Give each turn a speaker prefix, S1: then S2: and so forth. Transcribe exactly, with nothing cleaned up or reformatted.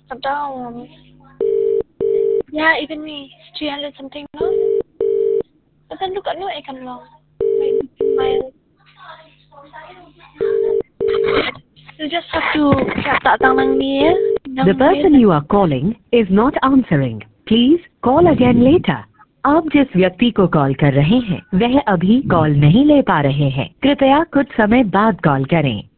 S1: Down. Yeah, even me. three hundred something, no? But then look at no, I can long. My, you just have to tak tangan ni ya.
S2: The person you are calling is not answering. Please call again later. आप जिस व्यक्ति को call कर रहे हैं वह अभी call नहीं ले पा रहे हैं। कृपया कुछ समय बाद कॉल करें।